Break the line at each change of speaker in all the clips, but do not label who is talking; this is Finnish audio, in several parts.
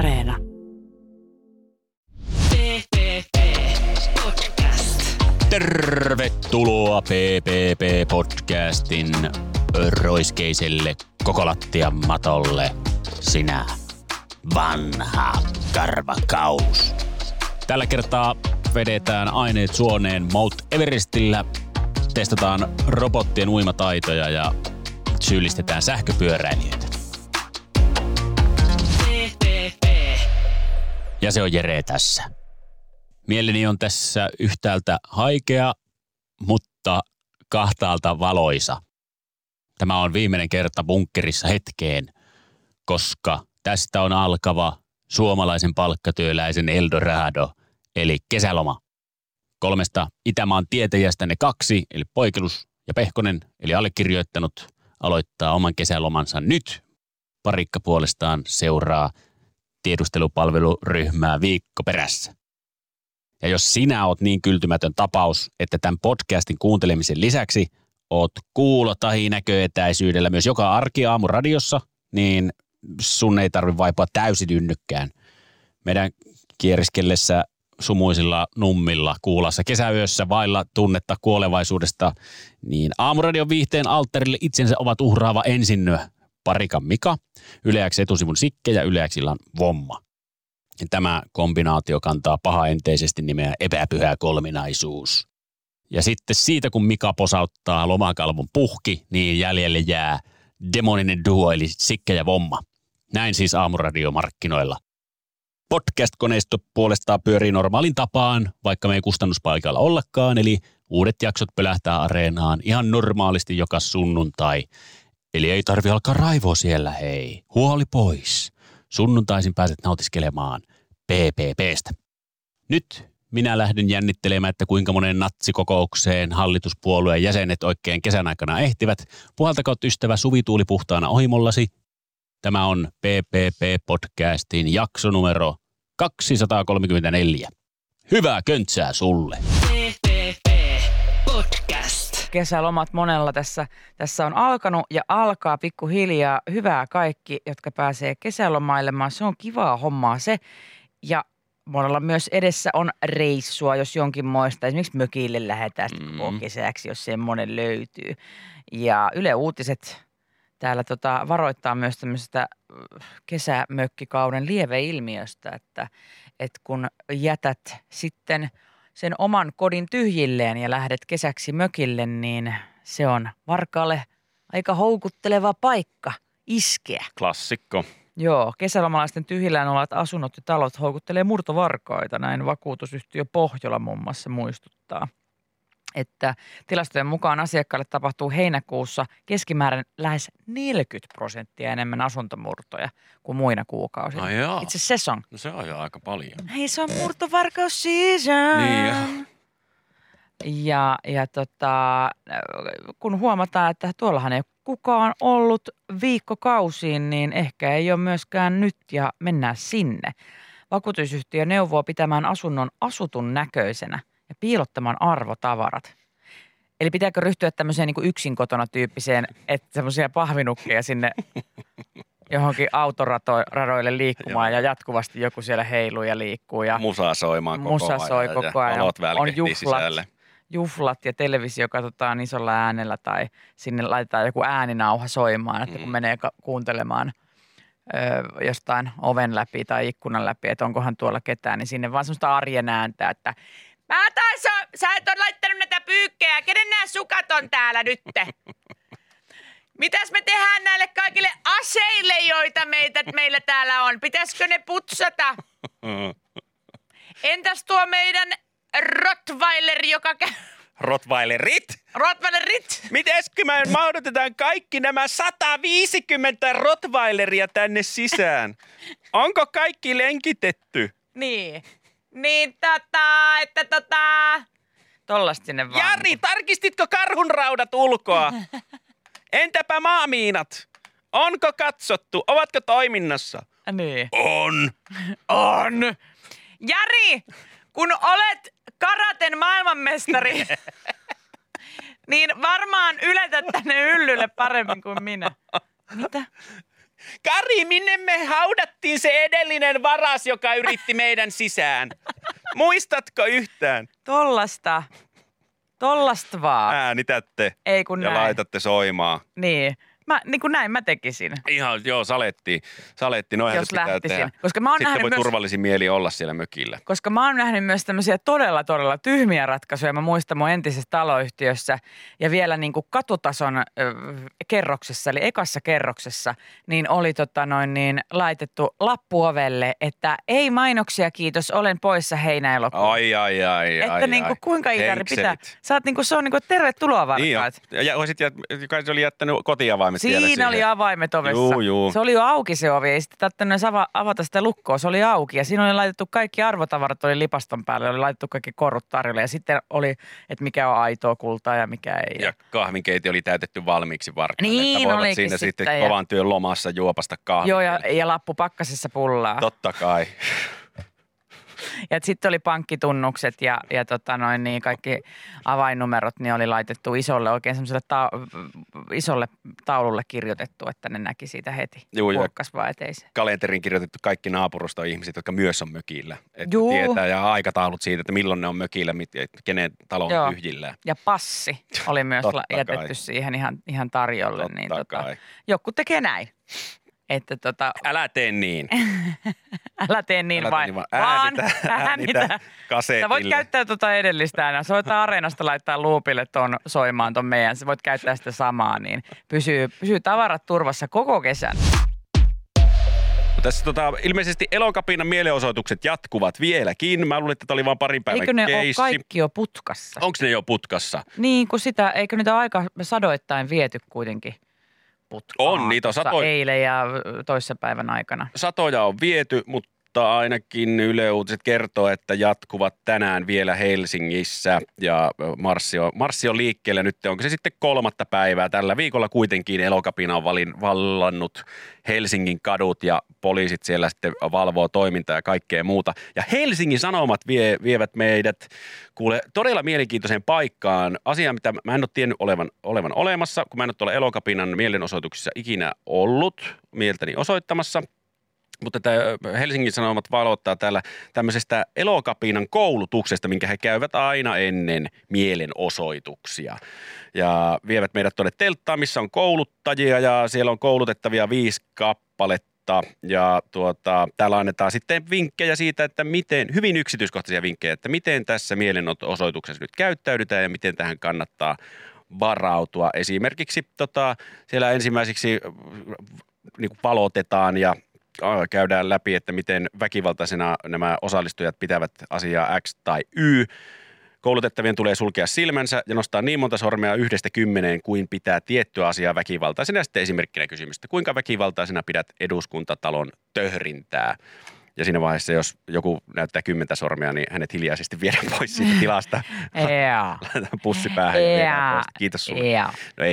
Areena.
Tervetuloa PPP-podcastin roiskeiselle koko lattian matolle, sinä vanha karvakaus. Tällä kertaa vedetään aineet suoneen Mount Everestillä, testataan robottien uimataitoja ja syyllistetään sähköpyöräilijöitä. Ja se on Jere tässä. Mieleni on tässä yhtäältä haikea, mutta kahtaalta valoisa. Tämä on viimeinen kerta bunkkerissa hetkeen, koska tästä on alkava suomalaisen palkkatyöläisen Eldorado, eli kesäloma. 3 Itämaan tietäjästä ne 2, eli Poikelus ja Pehkonen, eli allekirjoittanut, aloittaa oman kesälomansa nyt. Parikka puolestaan seuraa tiedustelupalveluryhmää viikko perässä. Ja jos sinä oot niin kyltymätön tapaus, että tämän podcastin kuuntelemisen lisäksi oot kuulo- tai näköetäisyydellä myös joka arkiaamu radiossa, niin sun ei tarvitse vaipua täysin ynnykkään. Meidän kieriskellessä sumuisilla nummilla kuulassa kesäyössä vailla tunnetta kuolevaisuudesta, niin Aamuradion viihteen alttarille itsensä ovat uhraava ensinnö Parikan Mika, Yle X etusivun Sikke ja Yle X illan Vomma. Tämä kombinaatio kantaa pahaenteisesti nimeä epäpyhä kolminaisuus. Ja sitten siitä, kun Mika posauttaa lomakalvon puhki, niin jäljelle jää demoninen duo eli Sikke ja Vomma. Näin siis Aamuradiomarkkinoilla. Podcast-koneisto puolestaan pyörii normaalin tapaan, vaikka me ei kustannuspaikalla ollakaan, eli uudet jaksot pölähtää Areenaan ihan normaalisti joka sunnuntai. Eli ei tarvi alkaa raivoa siellä, hei. Huoli pois. Sunnuntaisin pääset nautiskelemaan PPPstä. Nyt minä lähden jännittelemään, että kuinka monen natsikokoukseen hallituspuolueen jäsenet oikein kesän aikana ehtivät. Puhaltakoot ystävä Suvi Tuuli puhtaana ohimollasi. Tämä on PPP-podcastin jakso numero 234. Hyvää köntsää sulle.
PPP-podcast. Kesälomat monella tässä on alkanut ja alkaa pikkuhiljaa. Hyvää kaikki, jotka pääsee kesälomailemaan. Se on kivaa hommaa se. Ja monella myös edessä on reissua, jos jonkinmoista. Esimerkiksi mökille lähdetään koko kesäksi, jos semmoinen löytyy. Ja Yle Uutiset täällä varoittaa myös tämmöisestä kesämökkikauden lieveilmiöstä, että kun jätät sitten sen oman kodin tyhjilleen ja lähdet kesäksi mökille, niin se on varkaalle aika houkutteleva paikka iskeä.
Klassikko.
Joo, kesälomalaisten tyhjillään olevat asunnot ja talot houkuttelee murtovarkaita, näin vakuutusyhtiö Pohjola muun muassa muistuttaa. Että tilastojen mukaan asiakkaille tapahtuu heinäkuussa keskimäärin lähes 40% enemmän asuntomurtoja kuin muina kuukausina. Itse se on.
No se on jo aika paljon.
Hei, se on murtovarkaus season.
Niin
ja kun huomataan, että tuollahan ei ole kukaan ollut viikkokausiin, niin ehkä ei ole myöskään nyt ja mennään sinne. Vakuutusyhtiö neuvoo pitämään asunnon asutun näköisenä ja piilottamaan arvotavarat. Eli pitääkö ryhtyä tämmöiseen niin kuin yksin kotona tyyppiseen, että semmoisia pahvinukkeja sinne johonkin autoradoille liikkumaan ja jatkuvasti joku siellä heiluu ja liikkuu. Ja
musa soimaan koko ajan.
Ja on
sisälle.
juhlat ja televisio katsotaan isolla äänellä tai sinne laitetaan joku ääninauha soimaan, että kun menee kuuntelemaan jostain oven läpi tai ikkunan läpi, että onkohan tuolla ketään, niin sinne vaan semmoista arjen ääntä, että sä et ole laittanut näitä pyykkejä, kenen nämä sukat on täällä nyt? Mitäs me tehdään näille kaikille aseille, joita meillä täällä on? Pitäisikö ne putsata? Entäs tuo meidän Rottweiler, joka
Rottweilerit?
Rottweilerit?
Mitäskö me mahdotetaan kaikki nämä 150 Rottweileria tänne sisään? Onko kaikki lenkitetty?
Niin, tollasta sinne vaan.
Jari, tarkistitko karhunraudat ulkoa? Entäpä maamiinat? Onko katsottu? Ovatko toiminnassa?
Niin.
On.
Jari, kun olet karaten maailmanmestari, niin varmaan yletät tänne hyllylle paremmin kuin minä. Mitä?
Kari, minne me haudattiin se edellinen varas, joka yritti meidän sisään? Muistatko yhtään?
Tollasta vaan.
Äänitätte
Ei kun
ja
näin.
laitatte soimaan.
Niin. Niin kuin näin mä tekisin,
Ihan, joo, saletti. Noihän
jos
se pitää
lähtisin.
tehdä.
Koska mä oon
Sitten
nähnyt
voi
myös...
turvallisin mieli olla siellä mökillä.
Koska mä oon nähnyt myös tämmöisiä todella tyhmiä ratkaisuja. Mä muistan mun entisessä taloyhtiössä ja vielä niin kuin katutason kerroksessa, eli ekassa kerroksessa, niin oli laitettu lappu ovelle, että ei mainoksia kiitos, olen poissa heinäelokuun.
Ai.
Että niin kuin kuinka Iikari pitää. Sä oot niin kuin, se on niin kuin tervetuloa varkaat.
Niin ja kai se oli jättänyt kotiavaimet siellä
Siinä oli avaimet ovessa.
Juu.
Se oli jo auki se ovi, ei sitten tarvinnut avata sitä lukkoa, se oli auki. Ja siinä oli laitettu kaikki arvotavarat, oli lipaston päälle, oli laitettu kaikki korut tarjolle. Ja sitten oli, että mikä on aitoa kultaa ja mikä ei.
Ja kahvinkeiti oli täytetty valmiiksi varkaille.
Niin,
että voivat
olikin
siinä sitten
sitten,
kovan työn lomassa juopasta kahvia.
Joo, ja lappu pakkasessa pullaa.
Totta kai.
Ja sitten oli pankkitunnukset ja kaikki avainnumerot, niin oli laitettu oikein semmoiselle isolle taululle kirjoitettu, että ne näki siitä heti.
Joo.
Huokkas vaan eteiseen.
Kalenteriin kirjoitettu kaikki naapuruston ihmiset, jotka myös on mökillä. Että
Juu.
tietää ja aikataulut siitä, että milloin ne on mökillä, kenen talo on tyhjillään.
Ja passi oli myös
Totta
jätetty
kai.
siihen ihan tarjolle.
Totta kai.
Joku tekee näin. Että
Älä tee niin.
älä tee niin
Älä
vai,
tee niin,
vaan
äänitä kasetille.
Sä voit käyttää edellistä äänä. Sä voit Areenasta laittaa loopille soimaan ton meidän. Sä voit käyttää sitä samaa, niin pysyy tavarat turvassa koko kesän.
Tässä ilmeisesti Elokapinan mielenosoitukset jatkuvat vieläkin. Mä luulin, että tämä oli vain parin päivän
Eikö ne
keissi.
ole kaikki jo putkassa?
Onko ne jo putkassa?
Niin, kun eikö niitä aika sadoittain viety kuitenkin putkaan?
On, niitä on
eilen ja toissapäivän aikana.
Satoja on viety, mutta ainakin Yle Uutiset kertoo, että jatkuvat tänään vielä Helsingissä ja marssi on liikkeellä nyt. Onko se sitten 3. päivää? Tällä viikolla kuitenkin Elokapina on vallannut Helsingin kadut ja poliisit siellä sitten valvoo toimintaa ja kaikkea muuta. Ja Helsingin Sanomat vievät meidät kuule todella mielenkiintoiseen paikkaan. Asia, mitä mä en ole tiennyt olevan olemassa, kun mä en ole tuolla Elokapinan mielenosoituksissa ikinä ollut mieltäni osoittamassa. Mutta tämä Helsingin Sanomat valottaa täällä tämmöisestä Elokapinan koulutuksesta, minkä he käyvät aina ennen mielenosoituksia. Ja vievät meidät tuonne telttaan, missä on kouluttajia ja siellä on koulutettavia 5 kappaletta. Ja täällä annetaan sitten vinkkejä siitä, että hyvin yksityiskohtaisia vinkkejä, että miten tässä mielenosoituksessa nyt käyttäydytään ja miten tähän kannattaa varautua. Esimerkiksi siellä ensimmäiseksi niin kuin valotetaan ja käydään läpi, että miten väkivaltaisena nämä osallistujat pitävät asiaa X tai Y. Koulutettavien tulee sulkea silmänsä ja nostaa niin monta sormea 1–10 kuin pitää tiettyä asiaa väkivaltaisena. Ja sitten esimerkkinä kysymystä, kuinka väkivaltaisena pidät eduskuntatalon töhrintää? Ja siinä vaiheessa, jos joku näyttää 10 sormea, niin hänet hiljaisesti viedään pois siitä tilasta. Laitetaan pussi päähän ja viedään pois. Kiitos sulle. No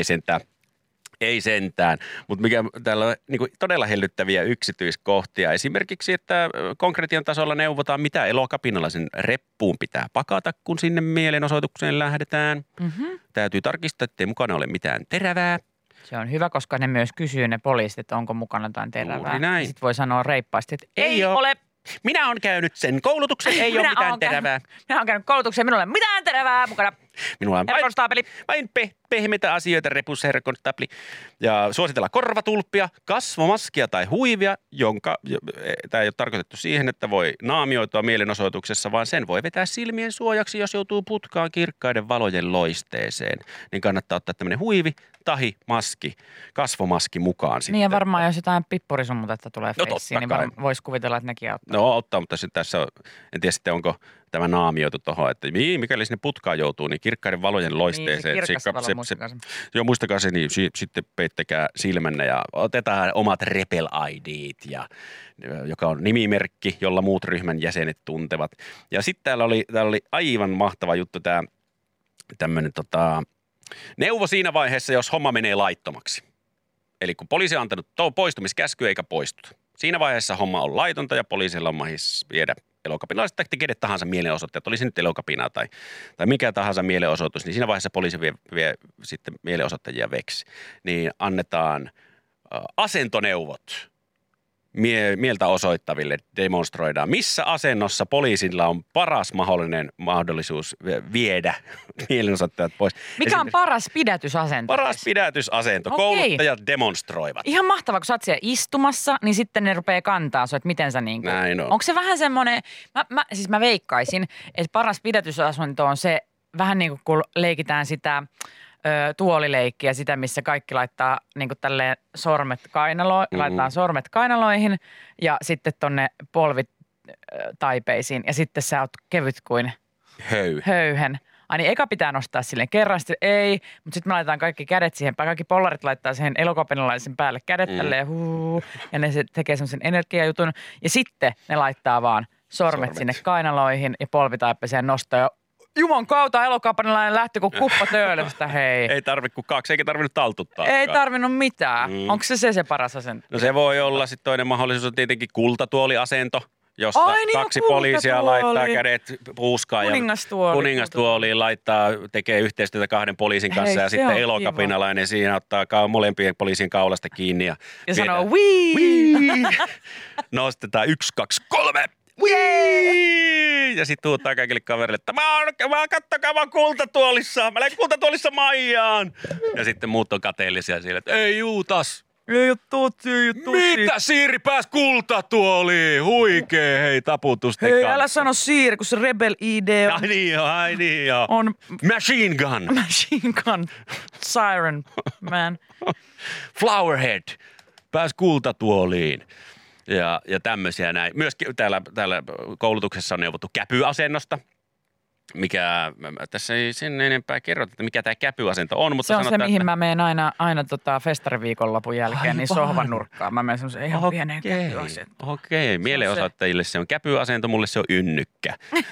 ei sentään, mutta mikä täällä on niin kuin todella hellyttäviä yksityiskohtia. Esimerkiksi, että konkretian tasolla neuvotaan, mitä Elokapinalaisen reppuun pitää pakata, kun sinne mielenosoitukseen lähdetään. Mm-hmm. Täytyy tarkistaa, ettei mukana ole mitään terävää.
Se on hyvä, koska ne myös kysyy ne poliisit, että onko mukana jotain terävää. Sitten voi sanoa reippaasti, että ei ole.
Minä olen käynyt sen koulutuksen, ei ole mitään terävää.
Minä olen käynyt koulutuksen, minulla ei ole mitään terävää mukana.
Minulla on vain pehmeitä asioita, repussa, herra konstaapeli. Ja suositella korvatulppia, kasvomaskia tai huivia, tämä ei ole tarkoitettu siihen, että voi naamioitua mielenosoituksessa, vaan sen voi vetää silmien suojaksi, jos joutuu putkaan kirkkaiden valojen loisteeseen. Niin kannattaa ottaa tämmöinen huivi, tahi, maski, kasvomaski mukaan sitten.
Niin ja varmaan jos jotain pippurisumutetta tulee feissiin, niin voisi kuvitella, että nekin auttaa.
No auttaa, mutta tässä on, en tiedä sitten onko tämä naamioitu tuohon, että mikäli sinne putkaan joutuu, niin kirkkaiden valojen loisteeseen.
Niin, se kirkas valo, muistakaa sen.
Joo, muistakaa se, niin sitten peittäkää silmänne ja otetaan omat Repel-IDt, joka on nimimerkki, jolla muut ryhmän jäsenet tuntevat. Ja sitten täällä oli aivan mahtava juttu tämä tämmöinen neuvo siinä vaiheessa, jos homma menee laittomaksi. Eli kun poliisi on antanut poistumiskäsky eikä poistuta. Siinä vaiheessa homma on laitonta ja poliisilla on mahis viedä elokapinalaiset tai kenet tahansa mielenosoittajat, oli se nyt elokapina tai mikä tahansa mielenosoitus, niin siinä vaiheessa poliisi vie sitten mielenosoittajia veksi. Niin annetaan asentoneuvot mieltä osoittaville demonstroidaan. Missä asennossa poliisilla on paras mahdollinen mahdollisuus viedä mielenosoittajat pois?
Mikä on paras pidätysasento?
Paras pidätysasento.
Okei.
Kouluttajat demonstroivat.
Ihan mahtavaa, kun sä oot siellä istumassa, niin sitten ne rupeaa kantaa sua, että miten sä niinku...
Näin on.
Onko se vähän semmoinen, mä veikkaisin, että paras pidätysasento on se vähän niin kuin kun leikitään sitä tuolileikkiä, sitä missä kaikki laittaa niin kuin tälleen laittaa sormet kainaloihin ja sitten tonne polvit taipeisiin ja sitten sä oot kevyt kuin höyhen. Ai niin eka pitää nostaa silleen kerran, sitten ei, mutta sitten me laitetaan kaikki kädet siihen päälle. Kaikki pollarit laittaa siihen elokapinalaisen päälle kädet tälleen ja ne tekee semmoisen energiajutun. Ja sitten ne laittaa vaan sormet sinne kainaloihin ja polvitaippeeseen nostaa ja Jumon kautta elokapinalainen lähti kuin kuppa töölöstä, hei.
Ei tarvitse kuin 2, eikä tarvinnut taltuttaa.
Ei tarvinnut mitään. Onko se paras asento?
No se voi olla. Sitten toinen mahdollisuus on tietenkin kultatuoliasento, jossa
niin,
2 poliisia laittaa kädet puuskaan ja kuningastuoliin tekee yhteistyötä 2 poliisin kanssa.
Hei,
ja sitten elokapinalainen siinä ottaa molempien poliisien kaulasta kiinni. Ja
sanoo wii!
Nostetaan 1, 2, 3. Wii! Ja sitten huutaa kaikille kaverille, että kattokaa mä kultatuolissa. Mä lähden kultatuolissa Maijaan. Ja sitten muut on kateellisia siellä, että ei Juutas.
Ei tutsi.
Mitä Siiri pääs kultatuoliin? Huikee, hei taputusten
Hei,
kanssa.
älä sano Siiri, kun se Rebel ID on.
Ai niin joo.
On
Machine gun.
Siren man.
Flowerhead pääs kultatuoliin. Ja tämmöisiä näin. Myöskin täällä koulutuksessa on neuvottu käpyasennosta, mikä, tässä ei sen enempää kerrota, että mikä tämä käpyasento on. Mutta
se on
sanotaan,
se, mihin mä menen aina festariviikonlopun jälkeen, niin sohvan nurkkaan. Mä menen semmoisen ihan pieneen käpyasentoon.
Okei, mielenosoittajille se on käpyasento, mulle se on ynnykkä.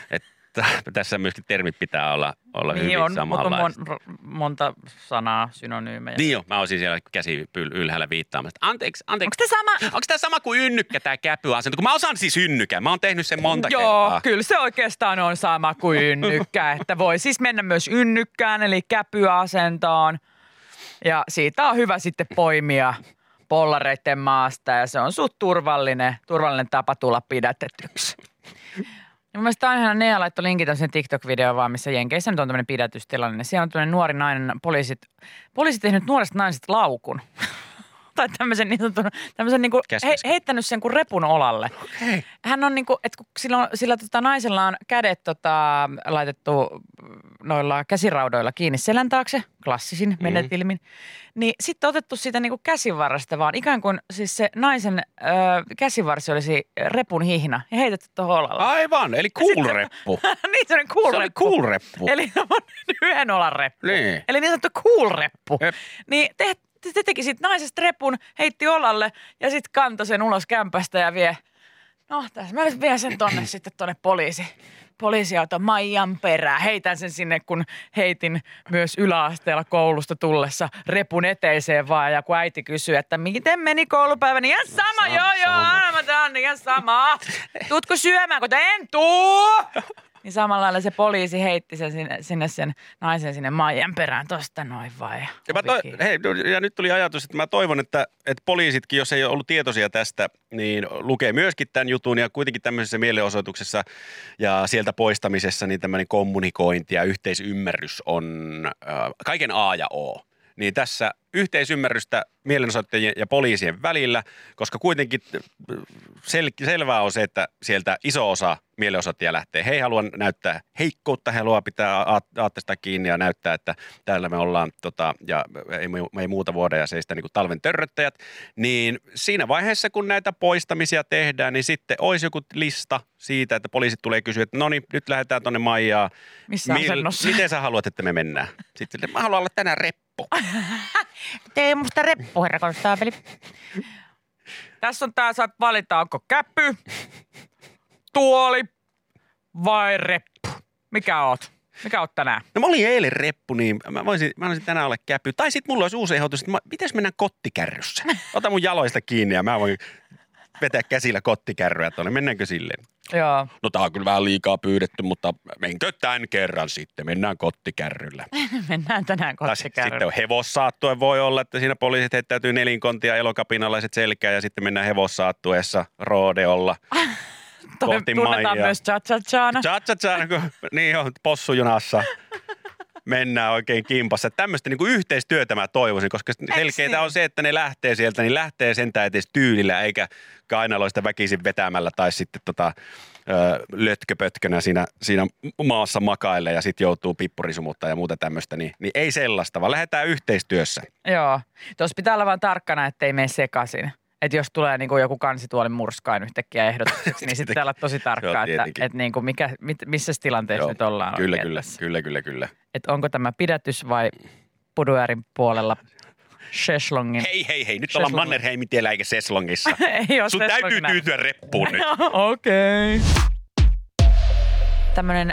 Tässä myöskin termit pitää olla
niin
hyvin
on,
samanlaiset.
Mutta on monta sanaa, synonyymejä.
Niin jo, mä olisin siellä käsi ylhäällä viittaamassa. Anteeksi.
Onko tämä sama?
Onko tämä sama kuin ynnykkä, tämä käpyasento? Kun mä osaan siis ynnykän, mä oon tehnyt sen monta kertaa.
Joo, kyllä se oikeastaan on sama kuin ynnykkä. Että voi siis mennä myös ynnykkään, eli käpyasentoon. Ja siitä on hyvä sitten poimia pollareiden maasta ja se on sut turvallinen tapa tulla pidätetyksi. Ja mun mielestä aina Nea laittoi linkin tämmöisen TikTok-videoon vaan, missä Jenkeissä nyt on tämmöinen pidätystilanne. Siellä on tämmöinen nuori nainen, poliisit tehnyt nuoresta naisesta laukun. Tai tämmöisen niin sanotun, niin kuin heittänyt sen kuin repun olalle.
Okay.
Hän on niin kuin, että kun sillä naisella on kädet laitettu noilla käsiraudoilla kiinni selän taakse, klassisin menetelmin, niin sitten otettu siitä niin kuin käsivarresta vaan ikään kuin siis se naisen käsivarsi olisi repun hihna ja heitetty tuohon olalle.
Aivan, eli cool-reppu.
Niin, se on
cool-reppu.
Eli yhden olan reppu.
Niin.
Eli niin sanottu cool-reppu. Niin se teki siitä naisesta repun, heitti olalle ja sitten kantoi sen ulos kämpästä ja tässä mä vien sen sitten tonne poliisiauton Maijan perään. Heitän sen sinne, kun heitin myös yläasteella koulusta tullessa repun eteiseen vaan. Ja kun äiti kysyy, että miten meni koulupäivä, niin ihan sama, ihan sama. Tuutko syömään, kun en tuu? Niin samalla lailla se poliisi heitti sen sen naisen sinne Maijan perään tosta noin vai.
Ja nyt tuli ajatus, että mä toivon, että poliisitkin, jos ei ole ollut tietoisia tästä, niin lukee myöskin tämän jutun ja kuitenkin tämmöisessä mielenosoituksessa ja sieltä poistamisessa niin tämmöinen kommunikointi ja yhteisymmärrys on kaiken A ja O. Niin tässä yhteisymmärrystä mielenosoittajien ja poliisien välillä, koska kuitenkin selvää on se, että sieltä iso osa mielenosoittajia lähtee. He ei halua näyttää heikkoutta, he haluaa pitää aatteesta kiinni ja näyttää, että täällä me ollaan ja ei muuta vuoda ja seistä niin kuin talven törröttäjät. Niin siinä vaiheessa, kun näitä poistamisia tehdään, niin sitten olisi joku lista siitä, että poliisit tulee kysyä, että no niin, nyt lähdetään tuonne Maijaan.
Missä asennossa?
Miten sä haluat, että me mennään? Sitten mä haluan olla tänään reppu.
Tee musta reppu, herra konstaapeli. Tässä on saat valita, onko käpy, tuoli vai reppu. Mikä oot tänään?
No mä olin eilen reppu, niin mä voisin tänään olla käpy. Tai sit mulla olisi uusi ehdotus, että pitäis mennä kottikärryssä. Ota mun jaloista kiinni ja mä voin vetää käsillä kottikärryä tuonne. Mennäänkö silleen?
Joo.
No tää on kyllä vähän liikaa pyydetty, mutta menkö tämän kerran sitten? Mennään kottikärryllä.
Mennään tänään kottikärryllä.
Sitten on hevossaattue voi olla, että siinä poliisit heittäytyy nelinkontia elokapinalaiset selkää ja sitten mennään hevossaattueessa roodeolla kohti
Tunnetaan
Maijaa.
myös cha-cha-chana.
Cha-cha-cha, niin on, possujunassa. Mennään oikein kimpassa. Tämmöistä niin kuin yhteistyötä mä toivoisin, koska selkeitä on se, että ne lähtee sieltä, niin lähtee sentään edes tyylillä, eikä kainaloista väkisin vetämällä tai sitten lötköpötkönä siinä maassa makaille ja sitten joutuu pippurisumuttaa ja muuta tämmöistä. Niin ei sellaista, vaan lähdetään yhteistyössä.
Joo. Tuossa pitää olla vaan tarkkana, ettei mene sekaisin. Että jos tulee niin kuin joku kansituolin murskain yhtäkkiä ehdotukseksi, niin sitten pitää olla tosi tarkkaa, että niin kuin missä tilanteessa
Joo,
nyt ollaan.
Kyllä.
Että onko tämä pidätys vai Puduärin puolella Sheslongin?
Hei, nyt ollaan Mannerheimin tiellä eikä Seslongissa.
Ei ole
Sun täytyy tyytyä reppuun nyt.
Okei. Tämmöinen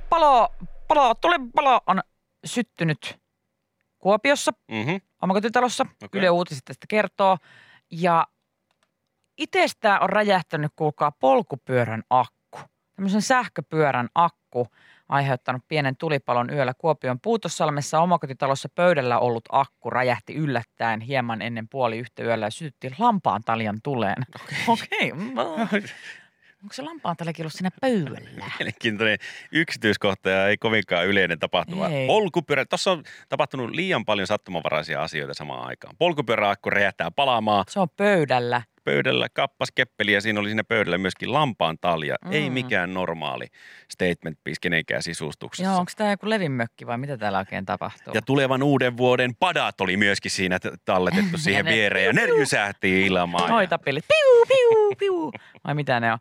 tulipalo on syttynyt Kuopiossa, omakotitalossa.
Okay.
Yle Uutiset tästä kertoo. Ja itsestään on räjähtänyt, kuulkaa, polkupyörän akku. Tämmöisen sähköpyörän akku aiheuttanut pienen tulipalon yöllä Kuopion Puutossalmessa. Omakotitalossa pöydällä ollut akku räjähti yllättäen hieman ennen 1:30 yöllä ja sytytti lampaantaljan tuleen. Okei. Onko se lampaantaljakin ollut siinä pöydällä?
Mielenkiintoinen yksityiskohta ja ei kovinkaan yleinen tapahtuma. Polkupyörä, tuossa on tapahtunut liian paljon sattumanvaraisia asioita samaan aikaan. Polkupyöräakku räjähtää palaamaan.
Se on pöydällä.
Pöydällä kappas keppeli ja siinä oli siinä pöydällä myöskin lampaantalja. Ei mikään normaali statement piece kenenkään sisustuksessa.
Joo, onko tämä joku levinmökki vai mitä täällä oikein tapahtuu?
Ja tulevan uuden vuoden padat oli myöskin siinä talletettu siihen viereen ja ne rysähti ilmaan.
Noitapillit. Piu. Vai mitä ne on?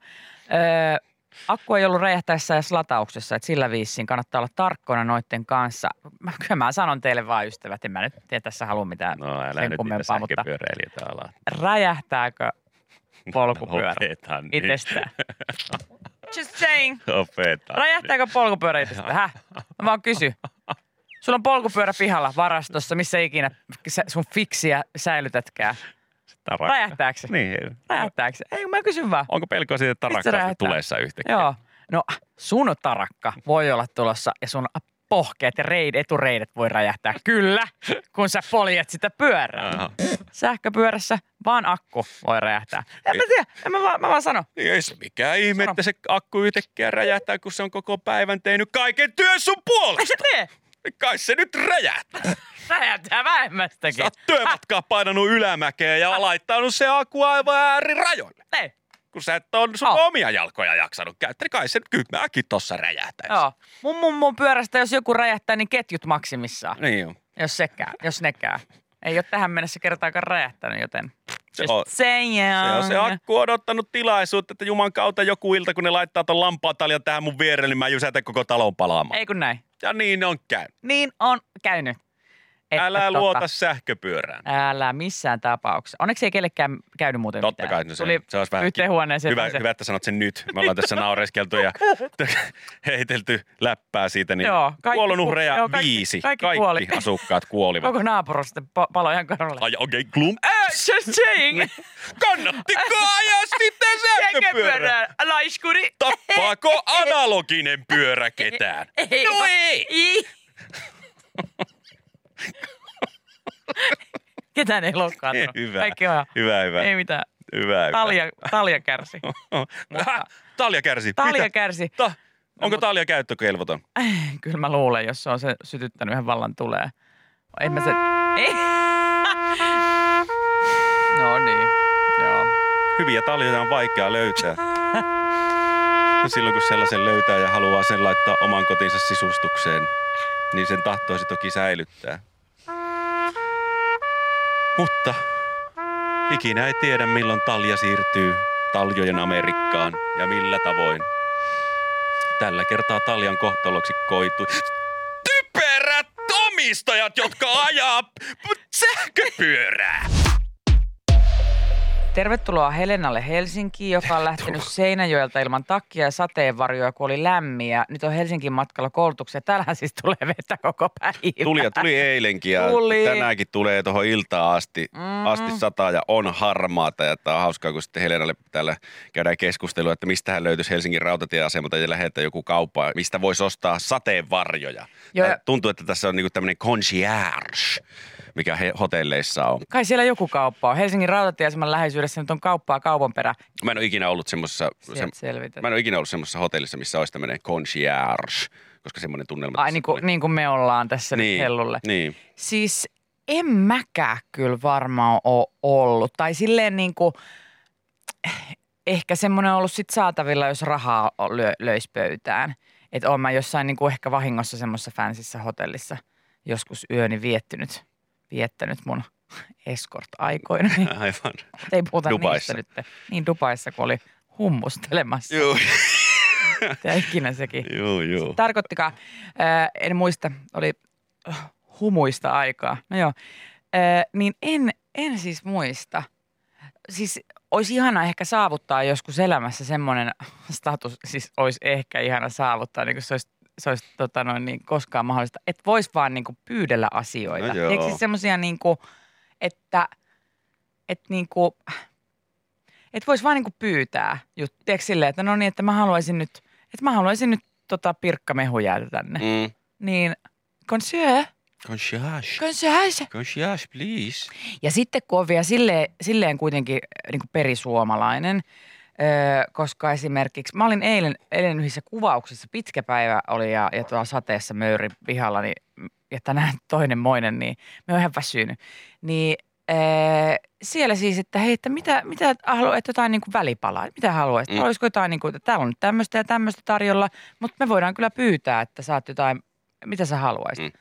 Akku ei ollut räjähtäessä edes latauksessa, että sillä viisiin kannattaa olla tarkkona noitten kanssa. Kyllä mä sanon teille vaan ystävät, en mä nyt tiedä tässä halua mitään sen kummempaa, mutta räjähtääkö polkupyörä itsestään? Just saying. Räjähtääkö polkupyörä itsestään? Häh? Mä vaan kysyn. Sulla on polkupyörä pihalla varastossa, missä ikinä sun fiksiä säilytätkään. Räjähtääkö se?
Niin.
Räjähtääkö se? Ei, mä kysyn vaan.
Onko pelkoa siitä tarakkaasti tulessa yhtäkkiä?
Joo. No sun tarakka voi olla tulossa ja sun pohkeet ja etureidet voi räjähtää. Kyllä, kun sä poljet sitä pyörää.
Aha.
Sähköpyörässä vaan akku voi räjähtää. En mä tiedä, mä vaan sano.
Ei se mikään ihme, että se akku yhtäkkiä räjähtää, kun se on koko päivän tehnyt kaiken työn sun puolesta.
Ei se
Kai se nyt räjähtää.
räjähtää vähemmästäkin.
Sä oot työmatkaa painanut ylämäkeä ja laittanut se akku aivan äärirajoille.
Ei.
Kun sä et on sun omia jalkoja jaksanut käyttää, kai se nyt kymmääkin tossa räjähtäisi.
Joo. Mun pyörästä, jos joku räjähtää, niin ketjut maksimissaan.
Niin on.
Jos nekään. Ei ole tähän mennessä kertaakaan räjähtänyt, joten
Se on se akku odottanut tilaisuutta, että Juman kautta joku ilta, kun ne laittaa ton lampaataljan tähän mun vierelle, niin mä jysätän koko talon palaamaan.
Ei kun näin.
Ja niin on käynyt.
Niin on käynyt.
Älä luota sähköpyörään.
Älä missään tapauksessa. Onneksi ei kellekään käynyt muuten
Totta
mitään.
kai, no
se
olisi vähän
yhteen huoneeseen.
hyvä, että sanot sen nyt. Me ollaan tässä naureskeltu ja heitelty läppää siitä, niin kuolonuhreja 5. Kaikki
kuoli.
Asukkaat kuolivat.
Koko naapurusta palo ihan korolle.
Ai okei, klump.
Just saying.
Kannattiko ajaa sitten sähköpyörää?
Laiskuri.
Tappaako analoginen pyörä ketään? No ei.
Ketään ei loukkaantunut.
Hyvä.
Kaikki on
Hyvä.
Ei mitään.
Hyvä.
Talja kärsi.
Talja kärsi.
Talja kärsi.
Onko talja käyttökelvoton?
Kyllä mä luulen, jos se on se sytyttänyt yhden vallan tulee. Ei mä se... Ei. No niin, joo.
Hyviä taljoja on vaikea löytää. Silloin kun sellaisen löytää ja haluaa sen laittaa oman kotinsa sisustukseen, niin sen tahtoisi toki säilyttää. Mutta ikinä ei tiedä, milloin talja siirtyy taljojen Amerikkaan ja millä tavoin. Tällä kertaa taljan kohtaloksi koitui typerät omistajat, jotka ajaa sähköpyörää.
tervetuloa Helenalle Helsinkiin, joka on lähtenyt Seinäjoelta ilman takkia ja sateenvarjoja, kun oli lämmin. Nyt on Helsingin matkalla koulutukseen. Täällähän siis tulee vettä koko päivä.
Tuli eilenkin ja tänäänkin tulee tuohon iltaan asti sataa ja on harmaata. Ja tämä on hauskaa, kun sitten Helenalle täällä käydään keskustelua, että mistä hän löytyisi Helsingin rautatieasemalta ja lähettää joku kauppa, mistä voisi ostaa sateenvarjoja. Tuntuu, että tässä on niinku tämmöinen concierge, mikä hotelleissa on.
Kai siellä joku kauppa on. Helsingin rautatieaseman läheisyydessä nyt on kauppaa kaupan perä.
Mä en ole ikinä ollut semmoisessa hotellissa, missä olisi tämmöinen concierge, koska semmoinen tunnelma.
Ai niin kuin me ollaan tässä nyt Hellulle.
Niin.
Siis en mäkään kyllä varmaan ole ollut. Tai silleen niin kuin, ehkä semmoinen on ollut sit saatavilla, jos rahaa löisi pöytään. Että oon mä jossain niin kuin ehkä vahingossa semmoisessa fancyssä hotellissa joskus yöni viettänyt mun escort-aikoina.
Aivan.
Ei puhuta
Dubaissa.
niistä nyt. Niin Dubaissa, kun oli hummustelemassa.
Joo.
Ja ikinä sekin.
Joo.
Tarkoittikaan, en muista, oli humuista aikaa. No joo, niin en siis muista. Siis olisi ihana ehkä saavuttaa joskus elämässä semmoinen status, siis olisi ehkä ihana saavuttaa, niin kuin se olisi niin koskaan mahdollista, että voisi vaan niin kuin pyydellä asioita.
No
Eikö siis semmoisia niin kuin, että niin kuin, että voisi vaan niin kuin pyytää juttu. Tiedätkö silleen, että no niin, että mä haluaisin nyt pirkkamehujäätä tänne. Niin, concierge,
please.
Ja sitten kun on vielä silleen kuitenkin niin kuin perisuomalainen, koska esimerkiksi mä olin eilen yhdessä kuvauksessa, pitkä päivä oli ja tuolla sateessa möyri pihalla, niin, ja tänään toinenmoinen, niin me oon ihan väsynyt. Niin siellä siis, että hei, että mitä haluat, että jotain niin kuin välipalaa, mitä haluaisit? Olisiko jotain niin kuin, että täällä on nyt tämmöistä ja tämmöistä tarjolla, mutta me voidaan kyllä pyytää, että saat jotain, mitä sä haluaisit.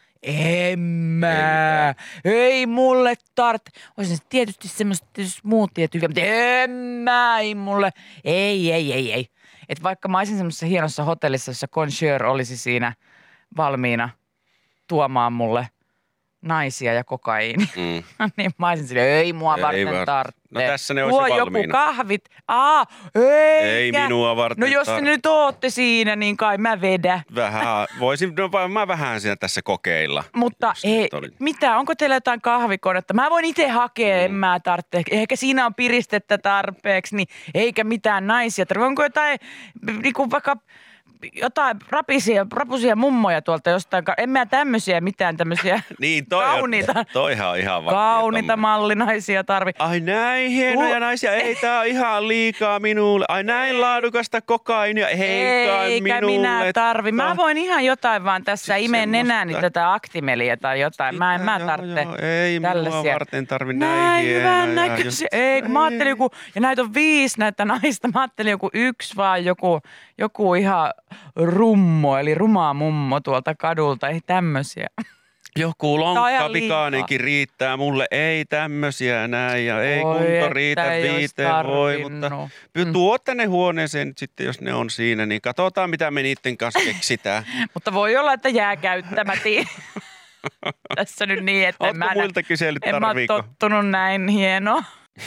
Ei mulle olisin tietysti semmoista smoothia tyhjää, mutta ei mulle, ei. Että vaikka mä olisin semmoisessa hienossa hotellissa, jossa concierge olisi siinä valmiina tuomaan mulle naisia ja kokaiini, niin mä olisin silleen, ei mua varten tarvitse.
No tässä ne olisi jo valmiina.
Joku kahvit.
Ei minua varten.
No jos te nyt ootte siinä, niin kai mä vedän.
Mä vähän siinä tässä kokeilla.
Mutta mitä, onko teillä jotain kahvikonetta? Mä voin itse hakea, en mä tarvitse. Ehkä siinä on piristettä tarpeeksi, niin eikä mitään naisia. Onko jotain, niin kuin vaikka jotain rapusia mummoja tuolta jostain. En mä tämmöisiä mitään tämmöisiä
niin,
kauniita.
Toihan on ihan vakio.
Kauniita mallinaisia tarvi.
Ai näin hienoja naisia. Ei, tää on ihan liikaa minulle. Ai näin laadukasta kokainia.
Eikä minä tarvi. Mä voin ihan jotain vaan tässä imeen nenääni tätä aktimeliä tai jotain. Mä tarvitse
ei
tällaisia.
Minua varten tarvi näin hienoja.
Näköisiä. Ei, kun mä ajattelin joku, ja näitä on 5 näitä naista. Mä ajattelin joku 1 vaan joku ihan rummo, eli rumaa mummo tuolta kadulta, ei tämmöisiä.
Joku lonkkavikaanenkin riittää mulle, ei tämmöisiä näin ja ei kunto riitä 5 mutta tuo tänne huoneeseen nyt sitten, jos ne on siinä, niin katsotaan mitä me niiden kanssa keksitään.
Mutta voi olla, että jää käyttämättä. Tässä nyt niin, että
en mä
ole tottunut näin hienoa.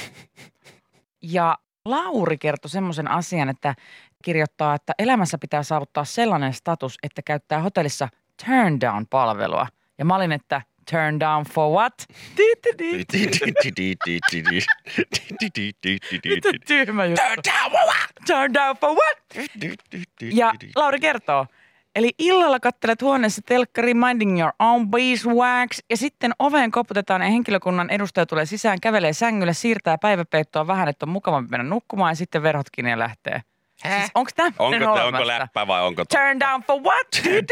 Ja Lauri kertoi semmoisen asian, että kirjoittaa, että elämässä pitää saavuttaa sellainen status, että käyttää hotellissa turn down-palvelua. Ja mä olin, että turn down for what? Tyhmä juttu. Turn down for what? Ja Lauri kertoo, eli illalla katselet huoneessa telkkari minding your own beeswax ja sitten oveen koputetaan ja henkilökunnan edustaja tulee sisään, kävelee sängylle, siirtää päiväpeittoa vähän, että on mukavampi mennä nukkumaan ja sitten verhot kiinni ja lähtee. Siis onko tämmöinen olemassa?
Onko läppä vai onko
turn down for what?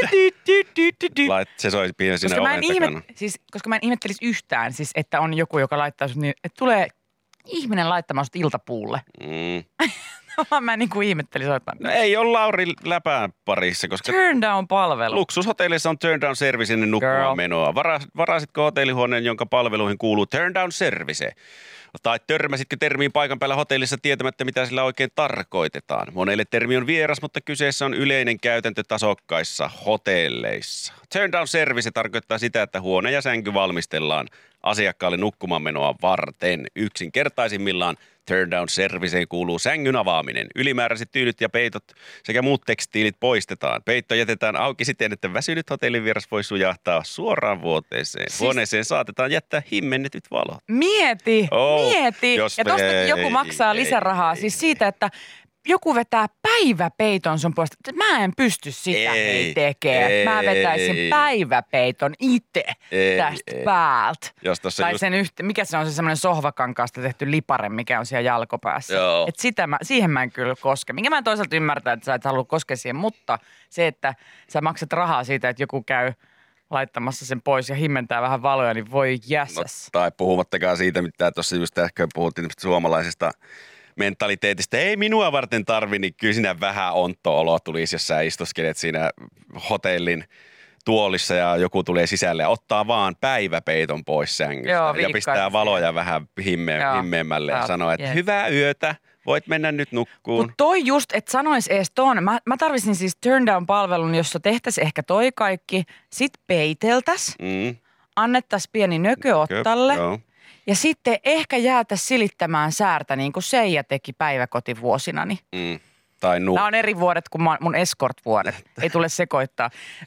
Se soi pieni sinne oven takana.
Koska mä en ihmettelisi yhtään, siis, että on joku, joka laittaa sut niin, että tulee ihminen laittamaan sut iltapuulle. Mä en niin kuin ihmettelisi jotain.
No ei ole Lauri läpään parissa, koska
turn down palvelu.
Luksushotellissa on turn down service ennen nukkumaan menoa. Varasitko hotellihuoneen, jonka palveluihin kuuluu turn down service? Tai törmäsitkö termiin paikan päällä hotellissa tietämättä, mitä sillä oikein tarkoitetaan? Monelle termi on vieras, mutta kyseessä on yleinen käytäntö tasokkaissa hotelleissa. Turn down service tarkoittaa sitä, että huone ja sänky valmistellaan asiakkaalle nukkumaan menoa varten. Yksinkertaisimmillaan Turndown Serviceen kuuluu sängyn avaaminen. Ylimääräiset tyynyt ja peitot sekä muut tekstiilit poistetaan. Peitto jätetään auki siten, että väsynyt hotellivieras voi sujahtaa suoraan vuoteeseen. Huoneeseen saatetaan jättää himmennetyt valot.
Mieti.
Jos
Ja tostakin joku maksaa lisärahaa siis siitä, että joku vetää päiväpeiton sun puolesta. Mä en pysty sitä tekemään. Mä vetäisin päiväpeiton itse tästä päältä. Tai sen mikä se on se semmoinen sohvakankaasta tehty lipare, mikä on siellä jalkopäässä. Et siihen mä en kyllä koske. Minkä mä en toisaalta ymmärtää, että sä et halua koskea siihen, mutta se, että sä maksat rahaa siitä, että joku käy laittamassa sen pois ja himmentää vähän valoja, niin voi jässäs.
No, tai puhumattakaan siitä, mitä tuossa just ehkä puhuttiin suomalaisesta mentaliteetistä. Ei minua varten tarvi, niin kyllä siinä vähän ontto olo tulisi, jos sä istuskelet siinä hotellin tuolissa ja joku tulee sisälle ja ottaa vaan päiväpeiton pois sängystä. Ja pistää valoja vähän himmeämmälle ja sanoo, että hyvää yötä, voit mennä nyt nukkuun.
Mutta toi just, että sanois ees ton. Mä tarvitsin siis turn-down-palvelun, jossa tehtäisiin ehkä toi kaikki, sit peiteltäs, annettaisiin pieni nökö ottalle. Ja sitten ehkä jäätäisiin silittämään säärtä, niin kuin Seija teki päiväkotivuosinani. Nämä on eri vuodet kuin mun escort-vuodet. Ei tule sekoittaa.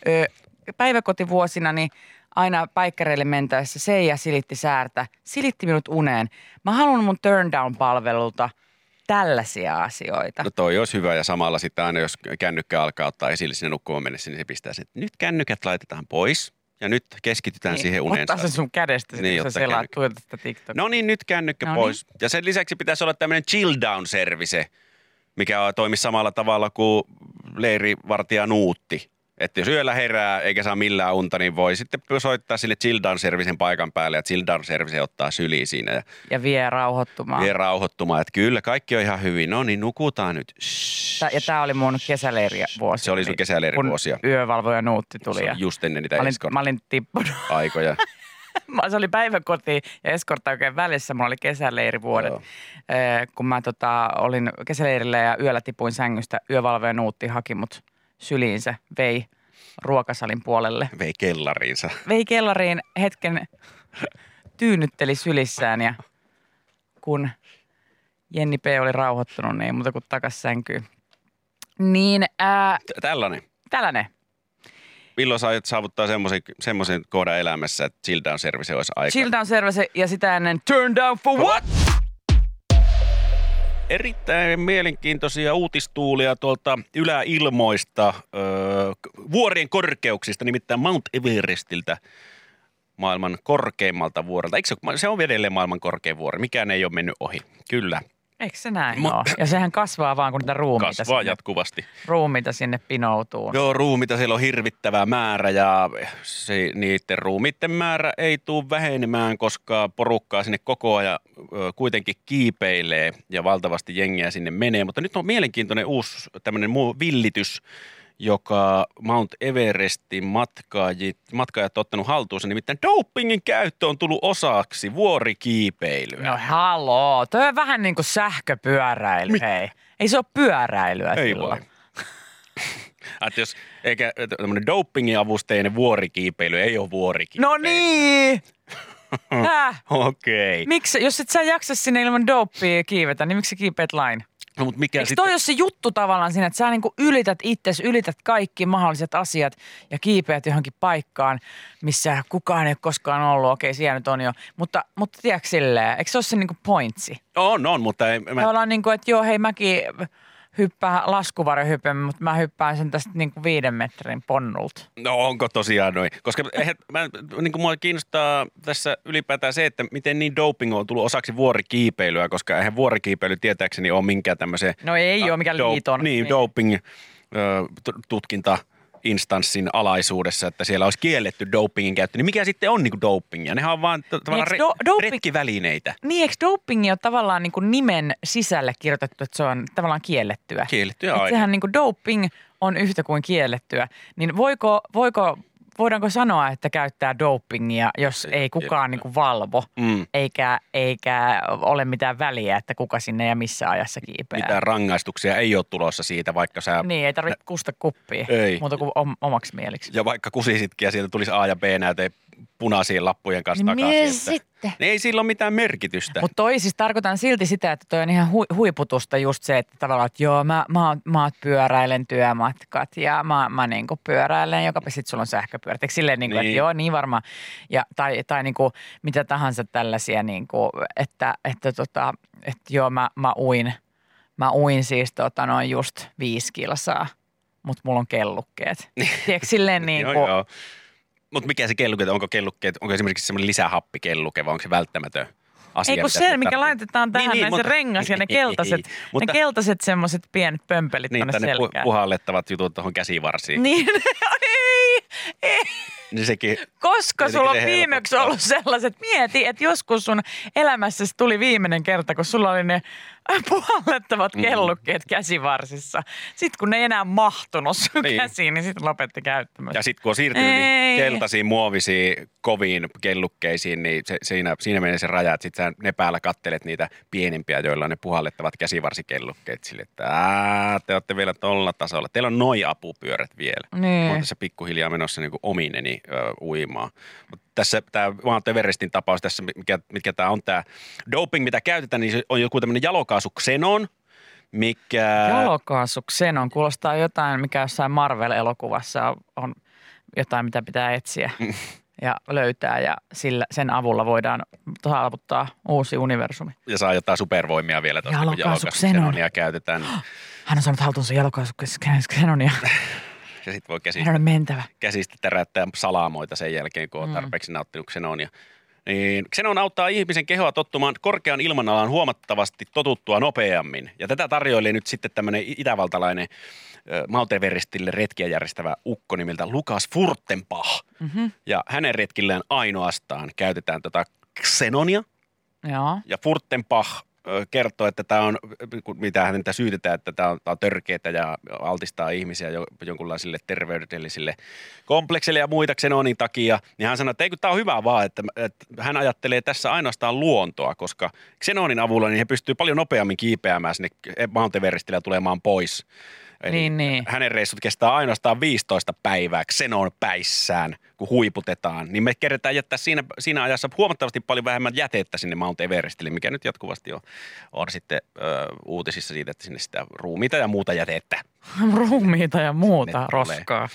Päiväkotivuosinani aina päikkäreille mentäessä Seija silitti säärtä, silitti minut uneen. Mä haluan mun turn-down-palvelulta tällaisia asioita.
No toi olisi hyvä ja samalla sitten aina, jos kännykkä alkaa ottaa esille sinne nukkumaan mennessä, niin se pistää sen, että nyt kännykät laitetaan pois. Ja nyt keskitytään siihen uneen.
Ottaa se sun kädestä, niin, kun sä selaat tuolta sitä TikTokia.
No niin, nyt kännykkä pois. Ja sen lisäksi pitäisi olla tämmöinen chill down service, mikä toimii samalla tavalla kuin leirivartija Nuutti. Että jos yöllä herää eikä saa millään unta, niin voi sitten soittaa sille chill down servicen paikan päälle ja chill down service ottaa syliin siinä.
Ja vie rauhoittumaan.
Että kyllä, kaikki on ihan hyvin. No niin, nukutaan nyt.
Ja tää oli mun kesäleirivuosi.
Se oli sun kesäleirivuosia.
Kun yövalvoja Nuutti tuli.
Se just ennen niitä
mä olin tippunut.
Aikoja.
Se oli päiväkoti ja eskortta oikein välissä. Mulla oli kesäleirivuodet. Kun mä olin kesäleirillä ja yöllä tipuin sängystä, yövalvoja Nuutti haki mut syliinsä, vei ruokasalin puolelle.
Vei kellariinsa.
Vei kellariin, hetken tyynnytteli sylissään ja kun Jenni P. oli rauhoittunut, niin ei muuta kuin takas sänkyyn. Niin, Tällainen.
Milloin sä aiot saavuttaa semmoisen kohdan elämässä, että chill down service olisi aika?
Chill down service ja sitä ennen turn down for what?
Erittäin mielenkiintoisia uutistuulia tuolta yläilmoista, vuorien korkeuksista, nimittäin Mount Everestiltä, maailman korkeimmalta vuorelta. Eikö se on edelleen maailman korkein vuori? Mikään ei ole mennyt ohi. Kyllä.
Eikö se näin ole? Ja sehän kasvaa vaan, kun niitä ruumiita
kasvaa jatkuvasti.
Ruumiita sinne pinoutuu.
Joo, ruumiita siellä on hirvittävä määrä ja niiden ruumiiden määrä ei tule vähenemään, koska porukkaa sinne koko ajan kuitenkin kiipeilee ja valtavasti jengiä sinne menee. Mutta nyt on mielenkiintoinen uusi tämmöinen villitys, joka Mount Everestin matkaajat on ottanut haltuunsa. Nimittäin dopingin käyttö on tullut osaksi vuorikiipeilyä.
No haloo, toi on vähän niin kuin sähköpyöräily, hei. Ei se ole pyöräilyä
ei
silloin.
Että jos eikä tämmöinen dopingin avusteinen vuorikiipeily ei ole vuorikiipeily.
No niin!
Okei.
Miksi, jos et sä jaksa sinne ilman dopea kiivetä, niin miksi sä kiipeät lain?
No, mutta mikä
eikö
sitten?
toi ole se juttu tavallaan siinä, että sä niinku ylität itsesi, ylität kaikki mahdolliset asiat ja kiipeät johonkin paikkaan, missä kukaan ei ole koskaan ollut. Okei, siellä nyt on jo. Mutta tiedätkö silleen, eikö se ole se niinku pointsi?
On, mutta ei.
Tavallaan niinku, että joo, hei mäkin hyppään laskuvarjohypyn, mutta mä hyppään sen tästä niinku 5 metrin ponnulta.
No onko tosiaan noin? Koska niin mua kiinnostaa tässä ylipäätään se, että miten niin doping on tullut osaksi vuorikiipeilyä, koska eihän vuorikiipeily tietääkseni ole minkään tämmöisen...
No ei ole mikään liiton.
Niin, doping tutkinta instanssin alaisuudessa, että siellä olisi kielletty dopingin käyttö. Niin mikä sitten on niinku dopingia? Nehän on vaan tavallaan retkivälineitä.
Niin, eikö dopingi ole tavallaan niinku nimen sisälle kirjoitettu, että se on tavallaan kiellettyä?
Kiellettyä
aina. Sehän niinku doping on yhtä kuin kiellettyä. Niin voidaanko sanoa, että käyttää dopingia, jos ei kukaan niinku valvo, eikä ole mitään väliä, että kuka sinne ja missä ajassa kiipeää?
Mitään rangaistuksia ei ole tulossa siitä, vaikka sä...
Niin, ei tarvitse kusta kuppia, muuta kuin omaksi mieliksi.
Ja vaikka kusisitkin ja sieltä tulisi A ja B näyte punaisien lappujen kanssa takaisin. Sitten? Niin ei sillä ole mitään merkitystä.
Mutta toi siis tarkoitan silti sitä, että toi on ihan huiputusta just se, että tavallaan, että joo, mä pyöräilen työmatkat ja mä niinku pyöräilen, joka sit sulla on sähköpyörät. Eikö silleen niinku, että joo, niin varmaan. Ja, tai niinku mitä tahansa tällaisia niinku, että joo, mä uin siis just 5 kilsaa, mutta mulla on kellukkeet. Tiedätkö silleen niinku.
Joo. Mutta mikä se kellukkeet, onko esimerkiksi semmoinen lisähappikelluke vai onko se välttämätön asia?
Ei kun se, mikä laitetaan tähän näin se rengas ja ne keltaiset semmoiset pienet pömpelit
niin,
tonne selkään.
Ne puhallettavat jutut tuohon käsivarsiin.
Niin, ei.
Niin sekin,
koska sulla on viimeksi ollut sellaiset, mieti, että joskus sun elämässäsi tuli viimeinen kerta, kun sulla oli ne puhallettavat kellukkeet käsivarsissa. Sitten kun ne ei enää mahtunut sun käsiin, niin sitten lopetti käyttämästä.
Ja sitten kun on siirtynyt niin keltaisiin, muovisiin, koviin kellukkeisiin, niin siinä menee se raja, että sitten ne päällä kattelet niitä pienempiä, joilla on ne puhallettavat käsivarsikellukkeet sille, että te olette vielä tolla tasolla. Teillä on noi apupyörät vielä. Mä oon tässä pikkuhiljaa menossa niin kuin omineni uimaan. Mutta tässä tämä Mount Everestin tapaus, tässä, mitkä tämä on tämä doping, mitä käytetään, niin se on joku tämmöinen jalokaasuksenon, mikä.
Jalokaasuksenon kuulostaa jotain, mikä jossain Marvel-elokuvassa on jotain, mitä pitää etsiä ja löytää ja sen avulla voidaan saavuttaa uusi universumi.
Ja saa jotain supervoimia vielä tuosta, kun jalokaasuksenonia käytetään.
Hän on saanut haltuunsa jalokaasuksenonia.
Ja sitten voi käsistä täräyttää salamoita sen jälkeen, kun on tarpeeksi nauttinut xenonia. Niin xenon auttaa ihmisen kehoa tottumaan korkean ilmanalan huomattavasti totuttua nopeammin. Ja tätä tarjoilee nyt sitten tämmöinen itävaltalainen Mount Everestille retkiä järjestävä ukko nimeltä Lukas Furtenbach. Mm-hmm. Ja hänen retkillään ainoastaan käytetään tätä xenonia.
Joo.
Ja Furtenbach kertoo, että tämä on, mitä häntä syytetään, että tämä on törkeätä ja altistaa ihmisiä jonkunlaisille terveydellisille kompleksille ja muita xenonin takia. Niin hän sanoi, että ei kun tämä on hyvä vaan, että hän ajattelee tässä ainoastaan luontoa, koska xenonin avulla niin he pystyy paljon nopeammin kiipeämään sinne Mount Everestille ja tulemaan pois. Eli
niin.
Hänen reissut kestää ainoastaan 15 päivää xenon päissään, kun huiputetaan. Niin me keretään jättää siinä ajassa huomattavasti paljon vähemmän jätettä sinne Mount Everestille, mikä nyt jatkuvasti on sitten uutisissa siitä, että sinne sitä ruumiita ja muuta jätettä.
Ruumiita ja muuta roskaa.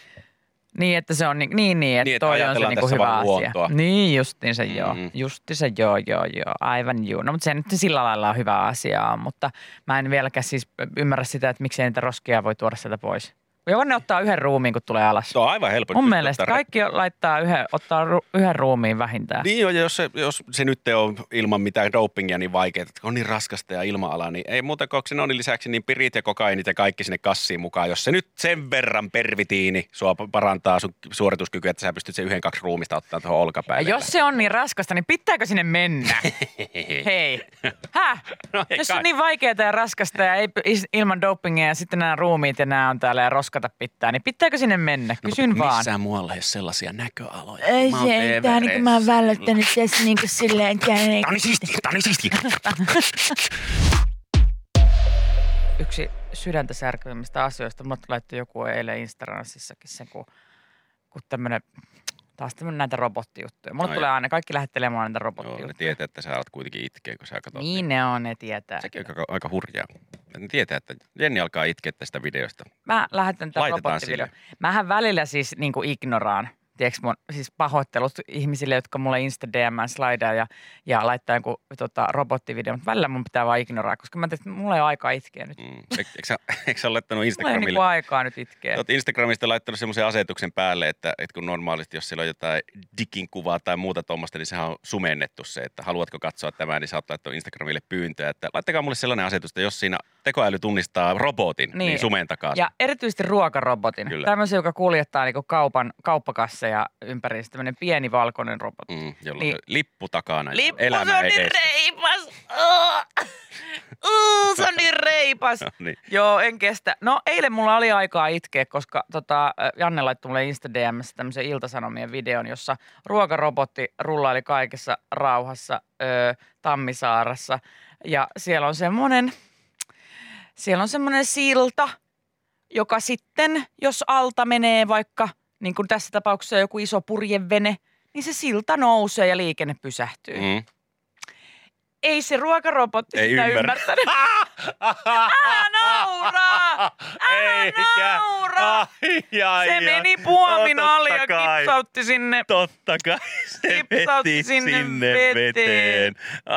Niin, että se on niin että toi on se niinku hyvä asia.
Luontoa.
Niin, justiinsa joo. Justiinsa joo. Aivan joo. No, mutta se nyt sillä lailla on hyvä asia, mutta mä en vieläkään siis ymmärrä sitä, että miksei niitä roskia voi tuoda sieltä pois. Joko ne ottaa yhden ruumiin, kun tulee alas?
Se on aivan helppo.
Mun mielestä kaikki ottaa yhden ruumiin vähintään.
Niin joo, ja jos se nyt on ilman mitään dopingia niin vaikeaa, että on niin raskasta ja ilma-ala, niin ei muuta kuin xenonin lisäksi niin pirit ja kokainit ja kaikki sinne kassiin mukaan. Jos se nyt sen verran pervitiini sua parantaa sun suorituskykyä, että sä pystyt sen 1-2 ruumista ottaa tuohon olkapäälle.
Ja jos se on niin raskasta, niin pitääkö sinne mennä? Hei. No, jos on niin vaikeaa ja raskasta ja ei ilman dopingia ja sitten nämä ruumiit ja nämä on täällä ja roskata pitää, niin pitääkö sinne mennä? Kysyn vaan.
Missään muualla ei ole sellaisia näköaloja.
Ei se, tää niin kuin mä oon vällöttänyt tässä niin kuin silleen. Tää
on siistiä.
Yksi sydäntä särkevimmistä asioista, mulle laittoi joku eilen Instagramsissakin sen, kun taas tämmöinen näitä robottijuttuja. Mulle tulee aina, kaikki lähettelee mulle näitä robottijuttuja.
Joo, ne tietää, että sä alat kuitenkin itkeä, kun sä katsot.
Niin ne tietää.
Sekin on aika hurjaa. Ne tietää, että Jenni alkaa itkeä tästä videosta.
Mä lähetän tämän robottivideon. Mähän välillä siis niinku ignoraan. Tiedätkö mun siis pahoittelut ihmisille, jotka mulle Insta-DM:ään slaidaa ja laittaa jonkun robottivideo. Mutta välillä mun pitää vaan ignoraa, koska mä tein, mulla ei ole aikaa itkeä nyt.
Eikö sä ole laittanut Instagramille?
Mulla ei niinku aikaa nyt itkeä.
Olet Instagramista laittanut semmoisen asetuksen päälle, että kun normaalisti, jos siellä on jotain dikin kuvaa tai muuta tuommoista, niin sehän on sumennettu se, että haluatko katsoa tämän, niin sä oot laittanut Instagramille pyyntöä, että laittakaa mulle sellainen asetus, että jos siinä tekoäly tunnistaa robotin, niin sumentakaa.
Ja erityisesti ruokarobotin. Kyllä. Tämmöisen, joka kuljettaa niinku kauppakasseja ympäri, tämmöinen pieni valkoinen robotti.
Jolla on lippu takana.
Lippu, se on niin reipas. Se on niin reipas.
Niin.
Joo, en kestä. No eilen mulla oli aikaa itkeä, koska Janne laittoi mulle Insta-DM:ssä tämmöisen Ilta-Sanomien videon, jossa ruokarobotti rullaili kaikessa rauhassa Tammisaarassa. Ja siellä on semmoinen silta, joka sitten, jos alta menee vaikka, niin kuin tässä tapauksessa joku iso purjevene, niin se silta nousee ja liikenne pysähtyy. Ei se ruokarobotti sitä ymmärtänyt. Älä nauraa! Älä nauraa! Se meni puomin alle ja kipsautti sinne.
Totta kai se veti sinne veteen.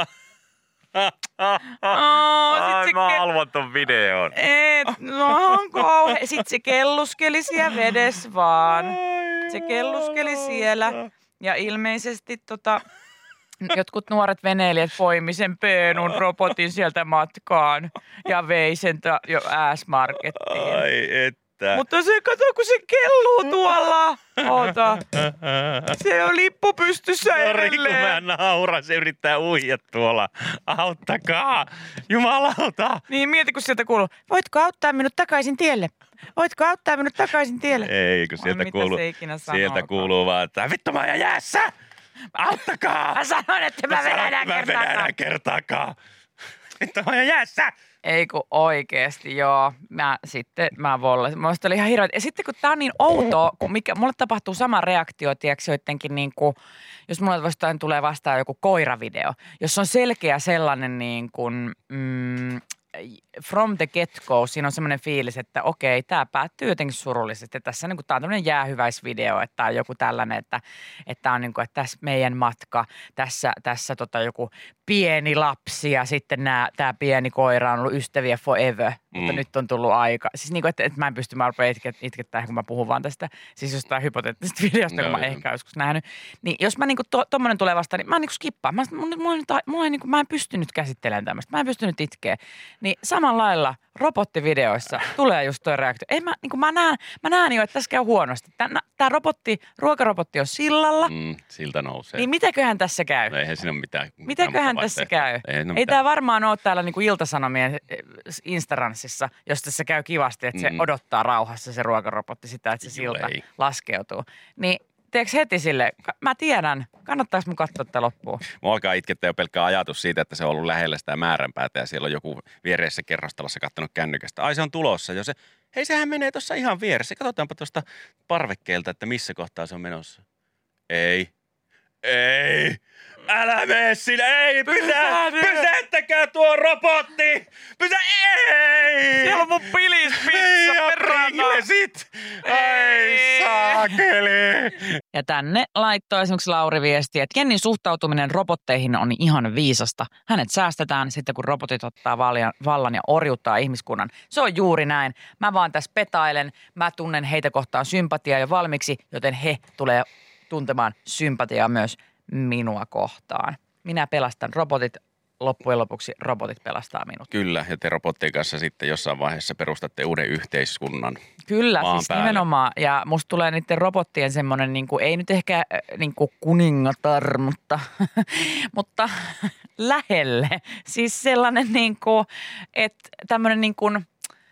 Mä haluan ton videon.
On kauhean. Sitten se kelluskeli siellä vedessä vaan. Se kelluskeli siellä. Ja ilmeisesti jotkut nuoret veneilijät poimi sen peenun robotin sieltä matkaan ja vei sen jo S-markettiin.
Ai että.
Mutta se, kato kun se kelluu tuolla. Oota. Se on lippu pystyssä edelleen.
Kun mä nauran, se yrittää uija tuolla. Auttakaa, jumalauta.
Niin mieti kun sieltä kuuluu, voitko auttaa minut takaisin tielle? Voitko auttaa minut takaisin tielle?
Ei, kun sieltä kuuluu vaan, että vittu mä oon jäässä. Auttakaa!
Mä sanoin, että mä vedän enää kertaakaan.
Vittu mä oon jäässä.
Ei kun oikeesti, joo. Mä vollasin. Musta oli ihan hirveä. Ja sitten kun tää on niin outoa, kun mulle tapahtuu sama reaktio, tiedätkö, jotenkin niin kuin, jos mulle vastaan tulee vastaan joku koiravideo, jos on selkeä sellainen niin kuin, from the get-go, siinä on semmoinen fiilis, että okei, tämä päättyy jotenkin surullisesti. Tässä niin tämä on tämmöinen jäähyväisvideo, että on joku tällainen, että on niin kuin, että tässä meidän matka, tässä joku pieni lapsi ja sitten tämä pieni koira on ollut ystäviä forever, mutta nyt on tullut aika. Siis niin kuin, että mä en pysty, mä rupean itkettää, kun mä puhun vaan tästä, siis jostain hypoteettisesta videosta, kun mä ehkä joskus nähnyt. Niin jos mä niin kuin tommonen tulee vastaan, niin mä niin kuin skippaan. Mä en pystynyt käsittelemään tämmöistä, mä en pystynyt itkeä. Niin samalla lailla robottivideoissa tulee just toi reaktio. Mä näen jo, että tässä käy huonosti. Tää ruokarobotti on sillalla.
Silta nousee.
Niin mitäköhän tässä käy?
No eihän siinä ole mitään.
Mitäköhän tässä käy? Ei tää varmaan ole täällä niinku Ilta-Sanomien Instagramissa, jos tässä käy kivasti, että se odottaa rauhassa se ruokarobotti sitä, että se silta laskeutuu. Niin teekö heti sille, mä tiedän, kannattaako mun katsoa tätä loppuun?
Mua alkaa itkettää jo pelkkä ajatus siitä, että se on ollut lähellä sitä määränpäätä ja siellä on joku viereessä kerrostalossa kattonut kännykästä. Ai se on tulossa jo se. Hei sehän menee tuossa ihan vieressä. Katsotaanpa tuosta parvekkeelta, että missä kohtaa se on menossa. Ei. Älä mene sinne! Ei! Pysäyttäkää tuo robotti! Ei!
Siellä on mun pilispizza perrana!
Sit! Ai saakeli!
Ja tänne laittoi esimerkiksi Lauri viestiä, että Jennin suhtautuminen robotteihin on ihan viisasta. Hänet säästetään sitten, kun robotit ottaa vallan ja orjuttaa ihmiskunnan. Se on juuri näin. Mä vaan tässä petailen. Mä tunnen heitä kohtaan sympatiaa jo valmiiksi, joten he tulee tuntemaan sympatiaa myös minua kohtaan. Minä pelastan robotit, loppujen lopuksi robotit pelastaa minut.
Kyllä, ja te robottien kanssa sitten jossain vaiheessa perustatte uuden yhteiskunnan.
Kyllä, siis päälle. Nimenomaan. Ja musta tulee niiden robottien semmoinen, niin kuin, ei nyt ehkä niin kuin kuningatar, mutta lähelle. Siis sellainen, niin kuin, että tämmöinen niin kuin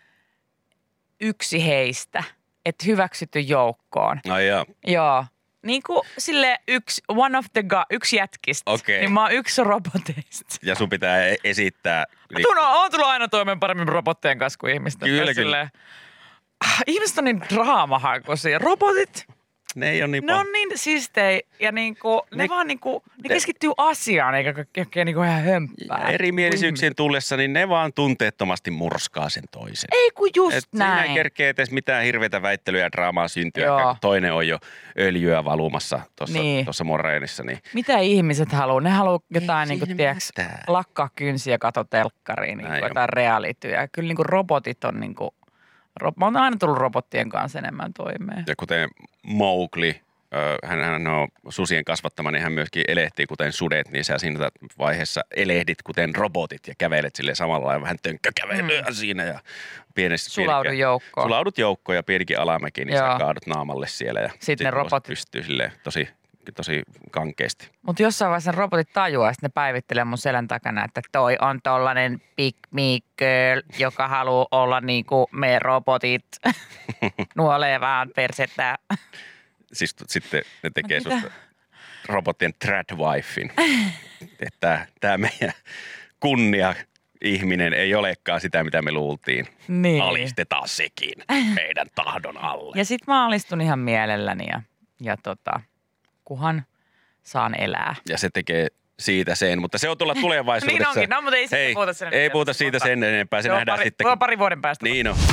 yksi heistä, että hyväksytty joukkoon.
Ai jaa.
Joo. Niin kuin sille yksi jätkistä, niin mä oon yksi roboteista.
Ja sun pitää esittää.
Oon tullut aina toimeen paremmin robottien kanssa kuin ihmisten.
Kyllä.
Ihmiset on niin draamahakoisia. Robotit,
ne ei ole niin
ne on niin siistejä ja niinku, ne vaan niinku, ne keskittyy asiaan eikä kaikkea niinku ihan hömppää.
Erimielisyyksien tullessa, niin ne vaan tunteettomasti murskaa sen toisen.
Ei kun just näin.
Siinä ei kerkeä edes mitään hirveätä väittelyä ja draamaa syntyä, kun toinen on jo öljyä valumassa tuossa moreenissa. Niin.
Mitä ihmiset haluaa? Ne haluaa jotain, niinku, tiedäks, lakkaa kynsiä kato telkkariin, niinku, jotain realityä. Kyllä niinku robotit on niinku... Mä oon aina tullut robottien kanssa enemmän toimeen.
Ja kuten Mowgli, hän on susien kasvattama, niin hän myöskin elehtii kuten sudet, niin sä siinä vaiheessa elehdit kuten robotit ja kävelet sille samalla lailla vähän tönkkökävelyä siinä ja pienesti. Sulaudut joukkoon ja pienikin alamäki, niin sä kaadut naamalle siellä ja
sitten ne robotit
pystyy silleen tosi kankeasti.
Mutta jossain vaiheessa robotit tajuaa, että ne päivittelee mun selän takana, että toi on tollanen big me girl, joka haluaa olla niinku me robotit. Nuolee vaan persettä.
Siis sitten ne tekee susta robottien tradwifein. Että tää meidän kunnia ihminen ei olekaan sitä, mitä me luultiin.
Niin.
Alistetaan sekin meidän tahdon alle.
Ja sit mä alistun ihan mielelläni ja kunhan saan elää.
Ja se tekee siitä sen, mutta se on tulla tulevaisuudessa.
Niin onkin, no mutta ei siitä puhuta sen
ei puhuta siitä sen enempää, se nähdään sitten.
Se on pari vuoden päästä.
Niin on.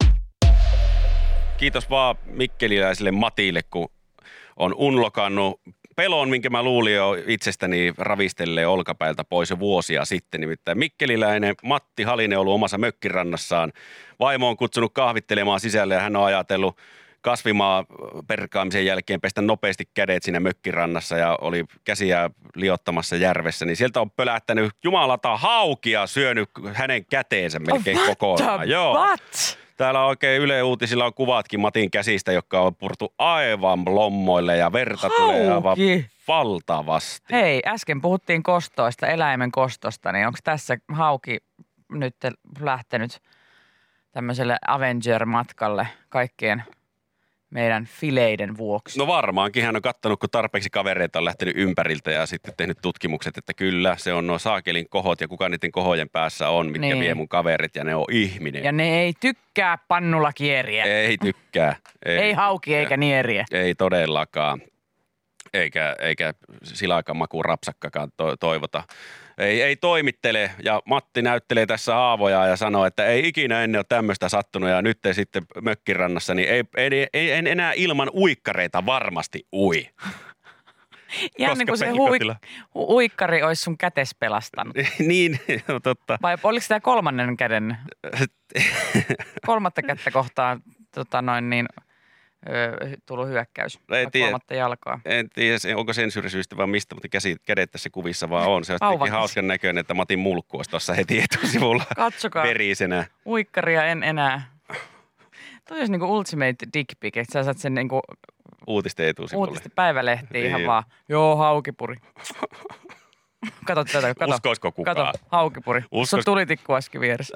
Kiitos vaan mikkeliläiselle Matille, kun on unlokannut pelon, minkä mä luulin jo itsestäni ravistelee olkapäiltä pois jo vuosia sitten. Nimittäin mikkeliläinen Matti Halinen on ollut omassa mökkirannassaan. Vaimo on kutsunut kahvittelemaan sisälle ja hän on ajatellut kasvimaa perkaamisen jälkeen pestä nopeasti kädet siinä mökkirannassa ja oli käsiä liottamassa järvessä. Niin sieltä on pölähtänyt jumalata haukia syönyt hänen käteensä melkein kokonaan. Joo. Täällä oikein Yle Uutisilla on kuvatkin Matin käsistä, jotka on purtu aivan lommoille ja verta tulee aivan valtavasti.
Hei, äsken puhuttiin kostoista, eläimen kostosta, niin onko tässä hauki nyt lähtenyt tämmöiselle Avenger-matkalle kaikkien meidän fileiden vuoksi?
No varmaankin. Hän on kattonut, kun tarpeeksi kavereita on lähtenyt ympäriltä ja sitten tehnyt tutkimukset, että kyllä se on nuo saakelin kohot ja kuka niiden kohojen päässä on, mitkä vie mun kaverit ja ne on ihminen.
Ja ne ei tykkää pannulla kieriä.
Ei tykkää.
Ei hauki eikä nieriä.
Ei todellakaan. Eikä silakan makuun rapsakkakaan toivota. Ei toimittele ja Matti näyttelee tässä haavoja ja sanoo, että ei ikinä ennen ole tämmöistä sattunut ja nyt sitten mökkirannassa, niin en enää ilman uikkareita varmasti ui.
Ihan niin kuin se uikkari olisi sun kätes pelastanut.
Niin, totta.
Vai oliko tämä kolmannen käden, kolmatta kättä kohtaan tullut hyökkäys, kolmatta jalkaa.
En tiedä, onko sensyyrisyistä vai mistä, mutta kädet tässä kuvissa vaan on. Se on hauskan näköinen, että Matin mulkku olisi tuossa heti etusivulla.
Katsokaa,
verisenä.
Uikkaria en enää. Toi olisi niinku ultimate dick pic, että sä saat sen niinku
uutisten etusivulle.
Uutisten päivälehtiin ihan vaan, joo, haukipuri. Kato tätä, kato.
Uskoisiko kukaan?
Kato, haukipuri. Se on tulitikku äsken vieressä.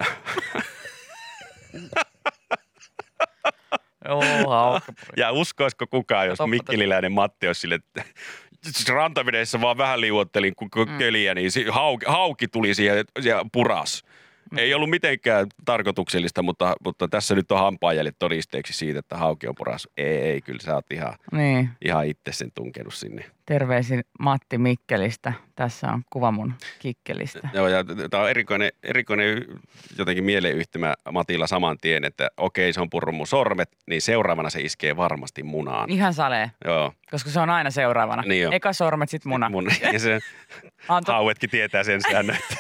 Joo, haukipuri.
Ja uskoisiko kukaan, jos mikkeliläinen Matti olisi sille, että rantavedessä vaan vähän liuottelin köliä, niin hauki tuli siihen ja puras. Ei ollut mitenkään tarkoituksellista, mutta tässä nyt on hampaajäljet todisteeksi siitä, että hauki on puras. Ei, kyllä sä oot ihan itse sen tunkenut sinne.
Terveisin Matti Mikkelistä. Tässä on kuva mun kikkelistä.
Joo, ja tämä on erikoinen jotenkin mieleyhtymä Matilla saman tien, että okei, se on purrut mun sormet, niin seuraavana se iskee varmasti munaan.
Ihan salee.
Joo.
Koska se on aina seuraavana.
Niin
eka sormet, sit muna.
Ja se hauetkin tietää sen säännön, että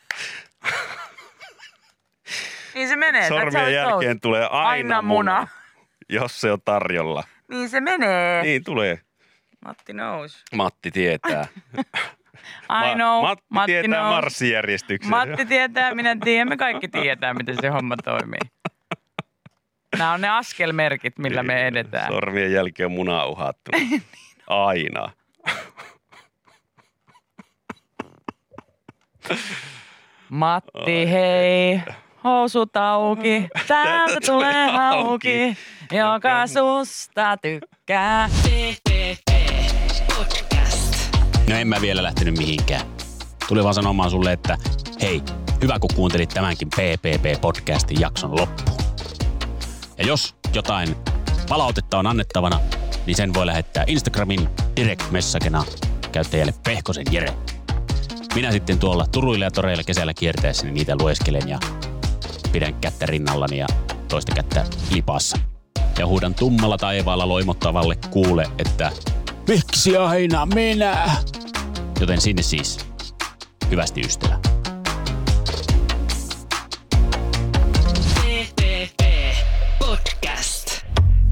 niin se menee.
Sormien jälkeen tulee aina muna, jos se on tarjolla.
Niin se menee.
Niin tulee.
Matti knows.
Matti tietää.
I know.
Matti tietää knows. Marssijärjestyksen.
Matti tietää, minä tiedän. Me kaikki tietää, miten se homma toimii. Nämä on ne askelmerkit, millä me edetään.
Sormien jälkeen on muna uhattu. Aina.
Matti, hei. Housut auki, täältä tulee hauki, joka susta tykkää.
No en mä vielä lähtenyt mihinkään. Tuli vaan sanomaan sulle, että hei, hyvä kun kuuntelit tämänkin PPP-podcastin jakson loppuun. Ja jos jotain palautetta on annettavana, niin sen voi lähettää Instagramin direct-messagena käyttäjälle Pehkosen Jere. Minä sitten tuolla turuilla ja toreilla kesällä kiertäessäni niitä lueskelen ja pidän kättä rinnallani ja toista kättä lipassa. Ja huudan tummalla taivaalla loimottavalle kuule, että miksi aina minä? Joten sinne siis. Hyvästi ystävä.
PPP Podcast.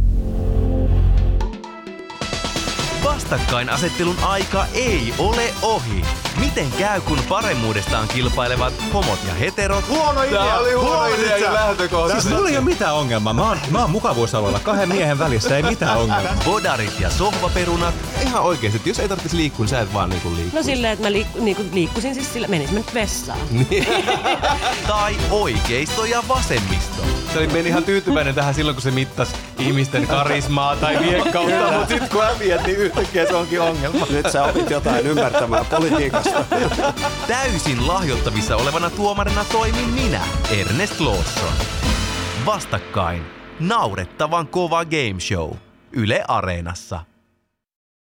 Vastakkainasettelun aika ei ole ohi. Miten käy, kun paremmuudestaan kilpailevat homot ja heterot?
Huono idea! Tää oli huono idea lähtökohtaisesti.
Siis mulla ei ole mitään ongelmaa. Mä oon mukavuusalueella kahden miehen välissä, ei mitään ongelmaa.
Bodarit ja sohvaperunat.
Ihan oikeesti, että jos ei tarvitsisi liikkua, niin sä et vaan liikkua.
No silleen, että mä liikkusin siis sillä, menis mä nyt vessaan.
Tai oikeisto ja vasemmisto.
Se meni ihan tyytyväinen tähän silloin, kun se mittasi ihmisten karismaa tai viekkautta.
Mutta sit kun häviät, niin yhtäkkiä se onkin ongelma. Nyt sä opit jotain ymmärtämään politiikasta.
Täysin lahjottavissa olevana tuomarina toimin minä, Ernest Lawson. Vastakkain naurettavan kova game show Yle Areenassa.